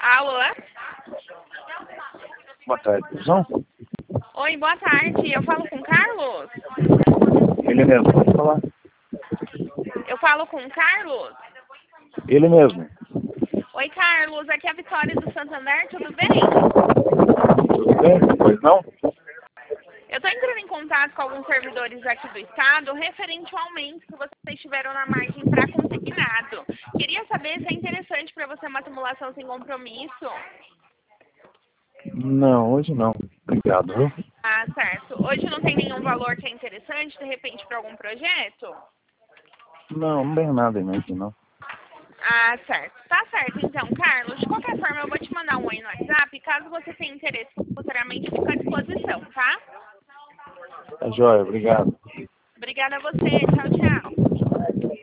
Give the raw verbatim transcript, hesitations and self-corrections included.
Alô? Boa tarde, João. Oi, boa tarde. Eu falo com o Carlos? Ele mesmo, pode falar. Eu falo com o Carlos? Ele mesmo. Oi, Carlos. Aqui é a Vitória do Santander. Tudo bem? Tudo bem? Pois não? Eu estou entrando em contato com alguns servidores aqui do estado referente ao aumento que vocês tiveram na margem para consignado. Queria saber se é interessante para você uma simulação sem compromisso. Não, hoje não. Obrigado, viu? Ah, certo. Hoje não tem nenhum valor que é interessante, de repente, para algum projeto? Não, não tem nada em mente, não. Ah, certo. Tá certo, então, Carlos. De qualquer forma, eu vou te mandar um oi no WhatsApp. Caso você tenha interesse, futuramente fica à disposição, tá? Tá joia, obrigado. Obrigada a você. Tchau, tchau.